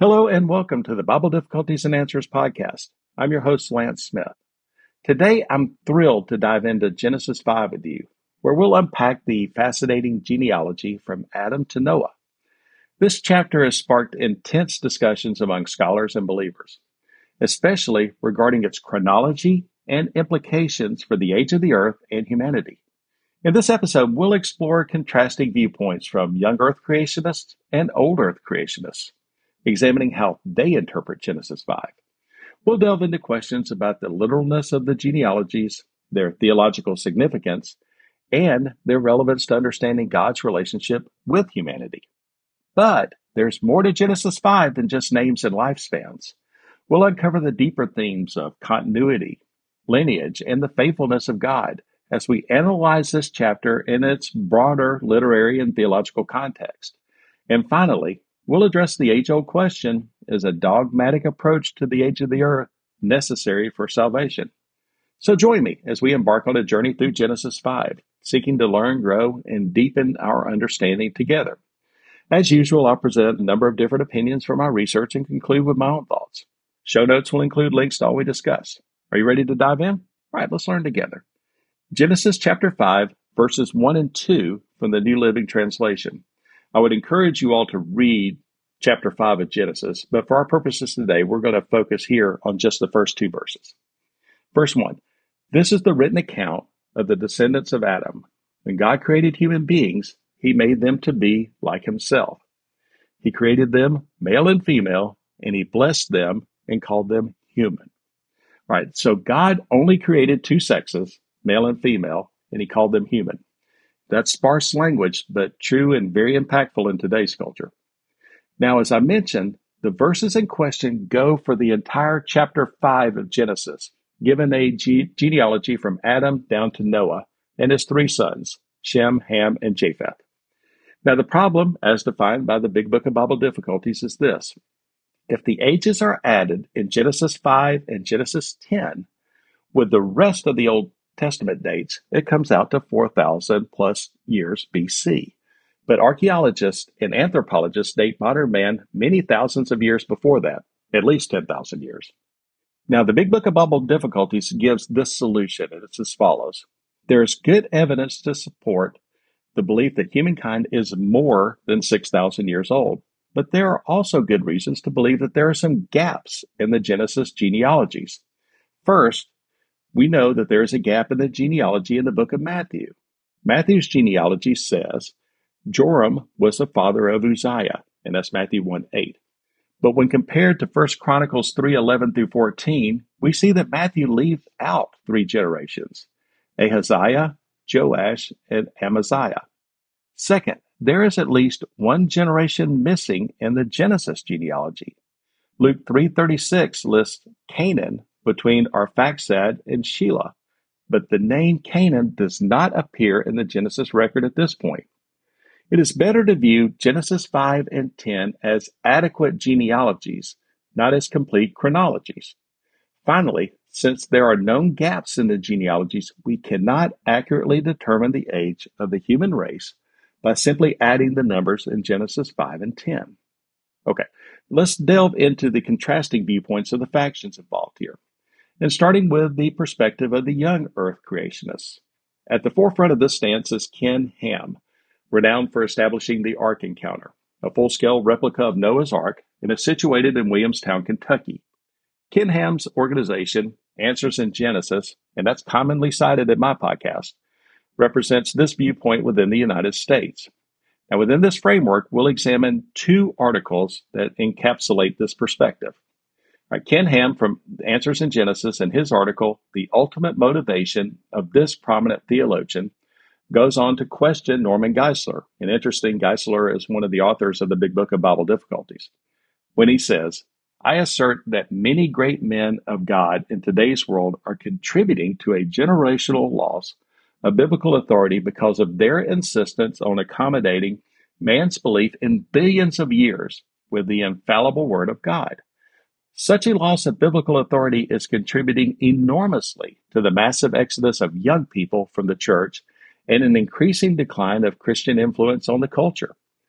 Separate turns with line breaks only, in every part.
Hello and welcome to the Bible Difficulties and Answers podcast. I'm your host, Lance Smith. Today, I'm thrilled to dive into Genesis 5 with you, where we'll unpack the fascinating genealogy from Adam to Noah. This chapter has sparked intense discussions among scholars and believers, especially regarding its chronology and implications for the age of the earth and humanity. In this episode, we'll explore contrasting viewpoints from young earth creationists and old earth creationists, examining how they interpret Genesis 5. We'll delve into questions about the literalness of the genealogies, their theological significance, and their relevance to understanding God's relationship with humanity. But there's more to Genesis 5 than just names and lifespans. We'll uncover the deeper themes of continuity, lineage, and the faithfulness of God as we analyze this chapter in its broader literary and theological context. And finally, we'll address the age-old question, is a dogmatic approach to the age of the earth necessary for salvation? So join me as we embark on a journey through Genesis 5, seeking to learn, grow, and deepen our understanding together. As usual, I'll present a number of different opinions from my research and conclude with my own thoughts. Show notes will include links to all we discuss. Are you ready to dive in? All right, let's learn together. Genesis chapter 5, verses 1 and 2 from the New Living Translation. I would encourage you all to read chapter 5 of Genesis, but for our purposes today, we're going to focus here on just the first two verses. Verse 1, this is the written account of the descendants of Adam. When God created human beings, he made them to be like himself. He created them male and female, and he blessed them and called them human. All right, so God only created two sexes, male and female, and he called them human. That's sparse language, but true and very impactful in today's culture. Now, as I mentioned, the verses in question go for the entire chapter 5 of Genesis, given a genealogy from Adam down to Noah and his three sons, Shem, Ham, and Japheth. Now, the problem, as defined by the Big Book of Bible Difficulties, is this. If the ages are added in Genesis 5 and Genesis 10 with the rest of the Old Testament dates, it comes out to 4,000 plus years BC. But archaeologists and anthropologists date modern man many thousands of years before that, at least 10,000 years. Now, the Big Book of Bible Difficulties gives this solution, and it's as follows. There is good evidence to support the belief that humankind is more than 6,000 years old. But there are also good reasons to believe that there are some gaps in the Genesis genealogies. First, we know that there is a gap in the genealogy in the book of Matthew. Matthew's genealogy says Joram was the father of Uzziah, and that's Matthew 1:8. But when compared to 1 Chronicles 3:11 through 14, we see that Matthew leaves out three generations, Ahaziah, Joash, and Amaziah. Second, there is at least one generation missing in the Genesis genealogy. Luke 3:36 lists Canaan between Arphaxad and Shelah, but the name Canaan does not appear in the Genesis record at this point. It is better to view Genesis 5 and 10 as adequate genealogies, not as complete chronologies. Finally, since there are known gaps in the genealogies, we cannot accurately determine the age of the human race by simply adding the numbers in Genesis 5 and 10. Okay, let's delve into the contrasting viewpoints of the factions involved here. And starting with the perspective of the young earth creationists. At the forefront of this stance is Ken Ham, renowned for establishing the Ark Encounter, a full-scale replica of Noah's Ark, and is situated in Williamstown, Kentucky. Ken Ham's organization, Answers in Genesis, and that's commonly cited in my podcast, represents this viewpoint within the United States. Now, within this framework, we'll examine two articles that encapsulate this perspective. Ken Ham from Answers in Genesis, in his article, The Ultimate Motivation of This Prominent Theologian, goes on to question Norman Geisler. And interesting, Geisler is one of the authors of the Big Book of Bible Difficulties, when he says, I assert that many great men of God in today's world are contributing to a generational loss of biblical authority because of their insistence on accommodating man's belief in billions of years with the infallible Word of God. Such a loss of biblical authority is contributing enormously to the massive exodus of young people from the church and an increasing decline of Christian influence on the culture.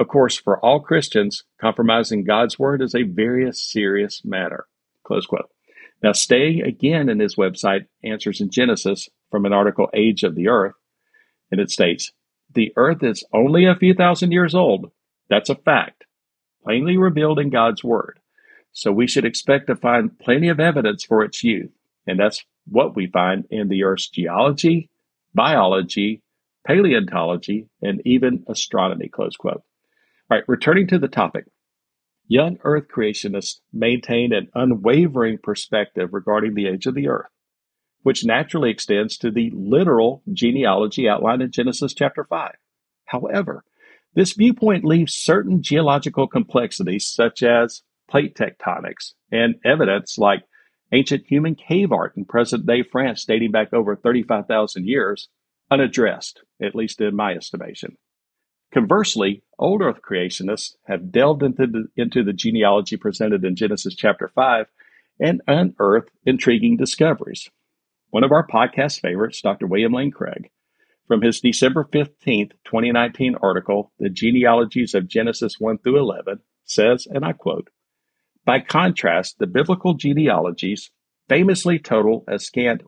Of course, for all Christians, compromising God's word is a very serious matter. Close quote. Now, staying again in his website, Answers in Genesis, from an article, Age of the Earth, and it states, the earth is only a few thousand years old. That's a fact, plainly revealed in God's word. So we should expect to find plenty of evidence for its youth. And that's what we find in the Earth's geology, biology, paleontology, and even astronomy, close quote. All right, returning to the topic. Young Earth creationists maintain an unwavering perspective regarding the age of the Earth, which naturally extends to the literal genealogy outlined in Genesis chapter 5. However, this viewpoint leaves certain geological complexities, such as plate tectonics and evidence like ancient human cave art in present-day France dating back over 35,000 years, unaddressed, at least in my estimation. Conversely, old Earth creationists have delved into the genealogy presented in Genesis chapter 5 and unearthed intriguing discoveries. One of our podcast favorites, Dr. William Lane Craig, from his December 15th, 2019 article, The Genealogies of Genesis 1 through 11, says, and I quote, by contrast, the biblical genealogies famously total a scant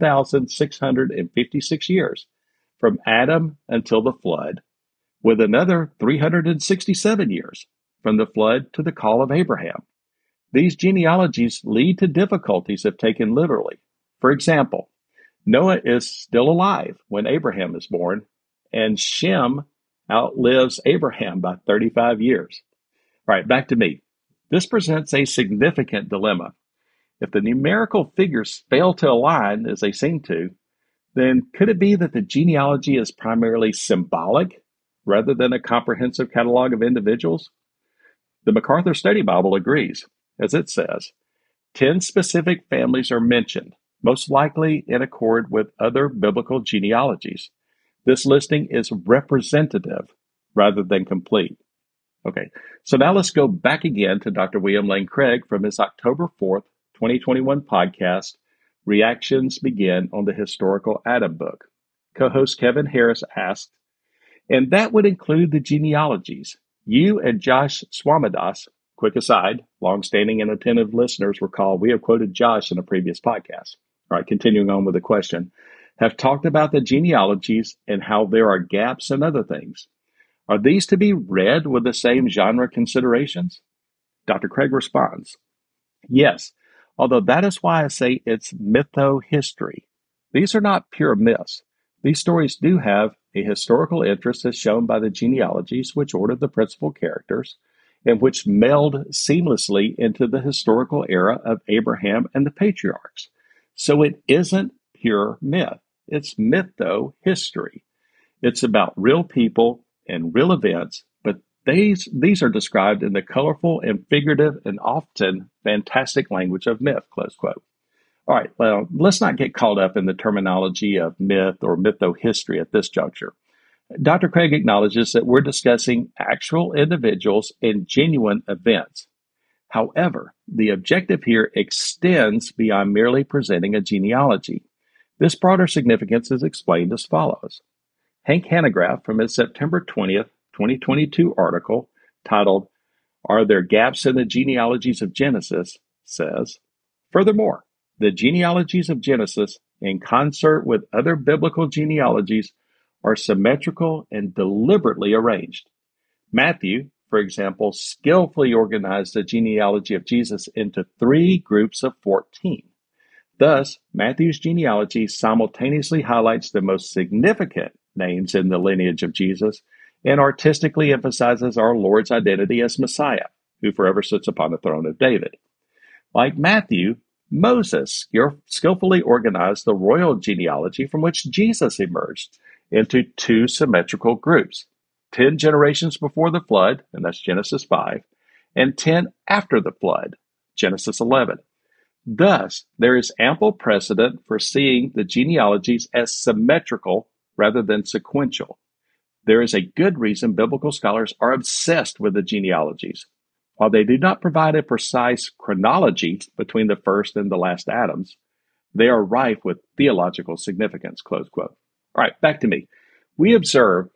1,656 years from Adam until the flood, with another 367 years from the flood to the call of Abraham. These genealogies lead to difficulties if taken literally. For example, Noah is still alive when Abraham is born, and Shem outlives Abraham by 35 years. All right, back to me. This presents a significant dilemma. If the numerical figures fail to align, as they seem to, then could it be that the genealogy is primarily symbolic rather than a comprehensive catalog of individuals? The MacArthur Study Bible agrees, as it says, 10 specific families are mentioned, most likely in accord with other biblical genealogies. This listing is representative rather than complete. Okay, so now let's go back again to Dr. William Lane Craig from his October 4th, 2021 podcast, Reactions Begin on the Historical Adam book. Co-host Kevin Harris asked, and that would include the genealogies. You and Josh Swamidas, quick aside, longstanding and attentive listeners recall we have quoted Josh in a previous podcast. All right, continuing on with the question, have talked about the genealogies and how there are gaps and other things. Are these to be read with the same genre considerations? Dr. Craig responds, yes, although that is why I say it's mytho-history. These are not pure myths. These stories do have a historical interest as shown by the genealogies which order the principal characters and which meld seamlessly into the historical era of Abraham and the patriarchs. So it isn't pure myth. It's mytho-history. It's about real people and real events, but these are described in the colorful and figurative and often fantastic language of myth, close quote. All right, well, let's not get caught up in the terminology of myth or mytho-history at this juncture. Dr. Craig acknowledges that we're discussing actual individuals and genuine events. However, the objective here extends beyond merely presenting a genealogy. This broader significance is explained as follows. Hank Hanegraaff, from his September 20th, 2022 article titled, Are There Gaps in the Genealogies of Genesis? Says, furthermore, the genealogies of Genesis, in concert with other biblical genealogies, are symmetrical and deliberately arranged. Matthew, for example, skillfully organized the genealogy of Jesus into 3 groups of 14. Thus, Matthew's genealogy simultaneously highlights the most significant names in the lineage of Jesus and artistically emphasizes our Lord's identity as Messiah, who forever sits upon the throne of David. Like Matthew, Moses skillfully organized the royal genealogy from which Jesus emerged into 2 symmetrical groups, 10 generations before the flood, and that's Genesis 5, and 10 after the flood, Genesis 11. Thus, there is ample precedent for seeing the genealogies as symmetrical rather than sequential. There is a good reason biblical scholars are obsessed with the genealogies. While they do not provide a precise chronology between the first and the last Adams, they are rife with theological significance, close quote. All right, back to me. We observe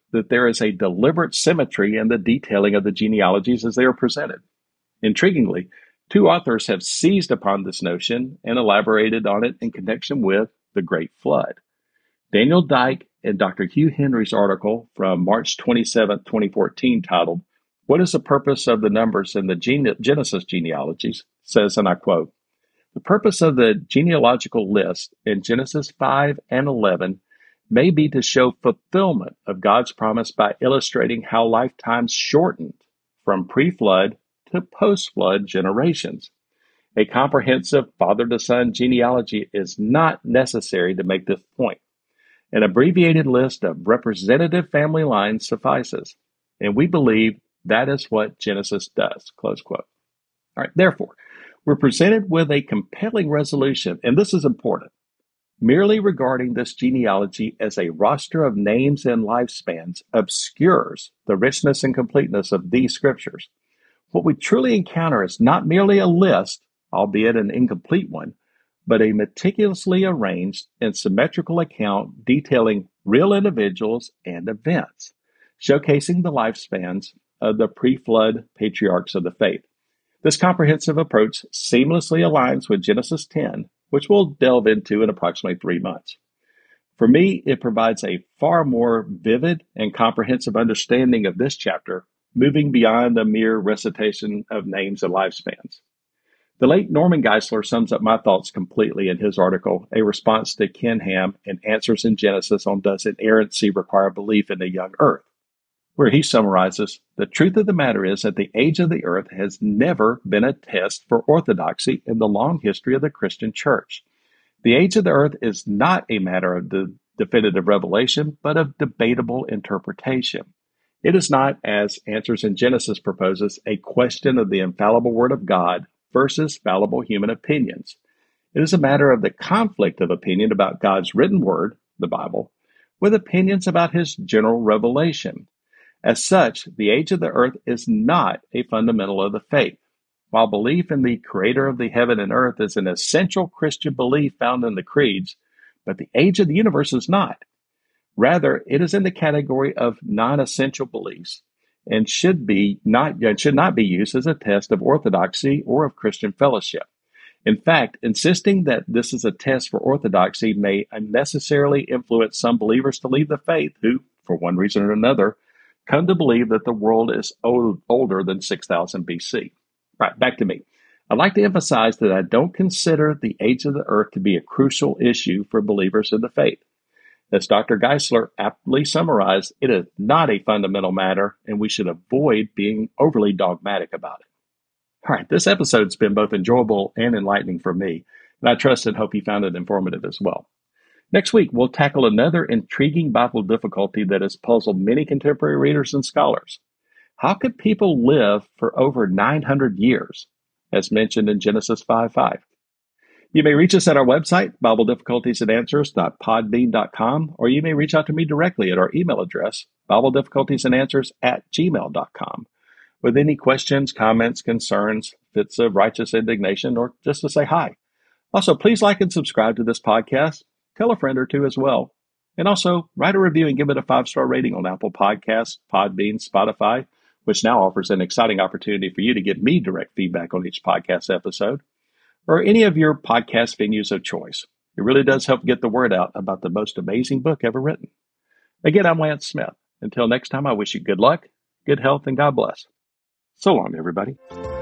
that there is a deliberate symmetry in the detailing of the genealogies as they are presented. Intriguingly, two authors have seized upon this notion and elaborated on it in connection with the Great Flood. Daniel Dyke and Dr. Hugh Henry's article from March 27, 2014, titled, "What is the Purpose of the Numbers in the Genesis Genealogies?" says, and I quote, "The purpose of the genealogical list in Genesis 5 and 11 may be to show fulfillment of God's promise by illustrating how lifetimes shortened from pre-flood to post-flood generations. A comprehensive father-to-son genealogy is not necessary to make this point. An abbreviated list of representative family lines suffices, and we believe that is what Genesis does." Close quote. All right, therefore, we're presented with a compelling resolution, and this is important. Merely regarding this genealogy as a roster of names and lifespans obscures the richness and completeness of these scriptures. What we truly encounter is not merely a list, albeit an incomplete one, but a meticulously arranged and symmetrical account detailing real individuals and events, showcasing the lifespans of the pre-flood patriarchs of the faith. This comprehensive approach seamlessly aligns with Genesis 10, which we'll delve into in approximately 3 months. For me, it provides a far more vivid and comprehensive understanding of this chapter, moving beyond the mere recitation of names and lifespans. The late Norman Geisler sums up my thoughts completely in his article, A Response to Ken Ham and Answers in Genesis on Does Inerrancy Require Belief in a Young Earth?, where he summarizes, "The truth of the matter is that the age of the earth has never been a test for orthodoxy in the long history of the Christian church. The age of the earth is not a matter of the definitive revelation, but of debatable interpretation. It is not, as Answers in Genesis proposes, a question of the infallible Word of God versus fallible human opinions. It is a matter of the conflict of opinion about God's written Word, the Bible, with opinions about His general revelation. As such, the age of the earth is not a fundamental of the faith. While belief in the Creator of the heaven and earth is an essential Christian belief found in the creeds, but the age of the universe is not. Rather, it is in the category of non-essential beliefs and should not be used as a test of orthodoxy or of Christian fellowship. In fact, insisting that this is a test for orthodoxy may unnecessarily influence some believers to leave the faith who, for one reason or another, come to believe that the world is older than 6000 BC. Right, back to me. I'd like to emphasize that I don't consider the age of the earth to be a crucial issue for believers in the faith. As Dr. Geisler aptly summarized, it is not a fundamental matter, and we should avoid being overly dogmatic about it. All right, this episode's been both enjoyable and enlightening for me, and I trust and hope you found it informative as well. Next week, we'll tackle another intriguing Bible difficulty that has puzzled many contemporary readers and scholars. How could people live for over 900 years, as mentioned in Genesis 5:5? You may reach us at our website, BibleDifficultiesAndAnswers.podbean.com, or you may reach out to me directly at our email address, BibleDifficultiesAndAnswers@gmail.com, with any questions, comments, concerns, fits of righteous indignation, or just to say hi. Also, please like and subscribe to this podcast. Tell a friend or two as well. And also, write a review and give it a 5-star rating on Apple Podcasts, Podbean, Spotify, which now offers an exciting opportunity for you to give me direct feedback on each podcast episode, or any of your podcast venues of choice. It really does help get the word out about the most amazing book ever written. Again, I'm Lance Smith. Until next time, I wish you good luck, good health, and God bless. So long, everybody.